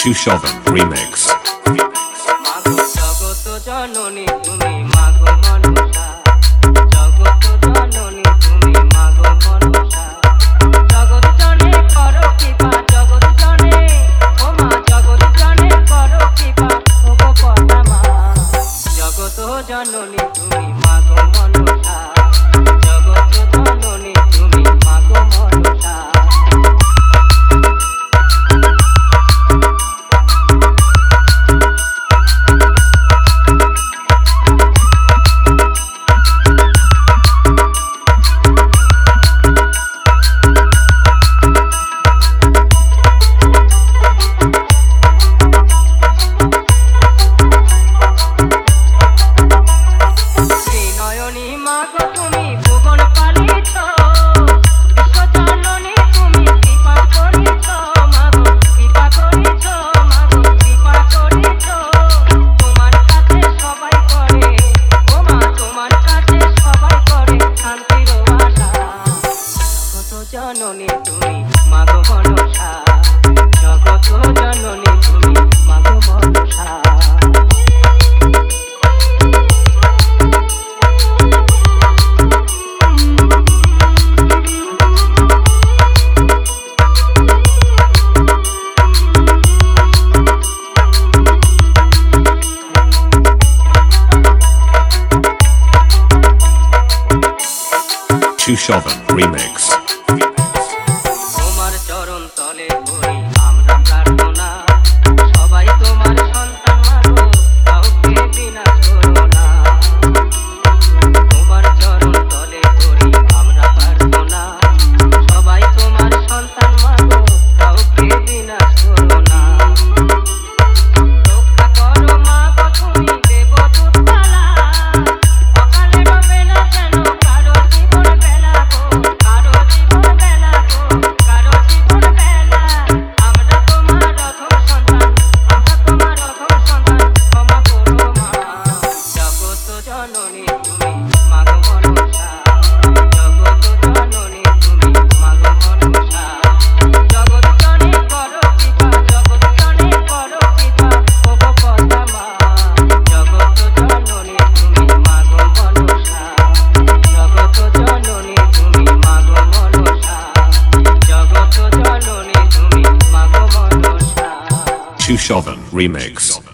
Chushovan Remix. মাগো জগত জননী তুমি মাগো মনসা, জগত জননী তুমি মাগো মনসা, জগত জনে করো কৃপা, জগত জনে ও মা, জগত জনে করো কৃপা, ও গো পদ্মা মা। জগত জননী তুমি মাগো মনসা, জগত জননী তুমি মাগো মনসা। মাগো তুমি ভুবন পালিত, বিশ্বজননী তুমি কৃপা করিত, মাগো কৃপা করিত, মাগো কৃপা করিত। তোমার কাছে সবাই করে ও মা, তোমার কাছে সবাই করে শান্তির আশা। জগত জননী তুমি মাগো মনসা, জগত জননী তুমি মাগো মনসা। Chushovan Remix. তোমার চরণ তলে করি আমরা প্রার্থনা, সবাই তোমার সন্তান মাগো, কাউকে বিনাশ করো না। তোমার চরণ তলে করি আমরা প্রার্থনা, সবাই তোমার সন্তান মাগো, কাউকে বিনাশ করো না। রক্ষা করো মাগো তুমি দেবদূত মালা, অকালে রবে না যেন কারো জীবন বেলা গো, কারো জীবন বেলা গো, কারো জীবন বেলা। আমরা তোমার অধম সন্তান, আমরা তোমার অধম সন্তান, ক্ষমা করো মা। জগত জননী তুমি মাগো মনসা, জগত জননী তুমি মাগো মনসা, জগত জনে করো কৃপা, জগত জনে করো কৃপা, ও গো পদ্মা মা। জগত জননী তুমি মাগো মনসা, জগত জননী তুমি মাগো মনসা, জগত জননী তুমি মাগো মনসা। Chushovan Remix.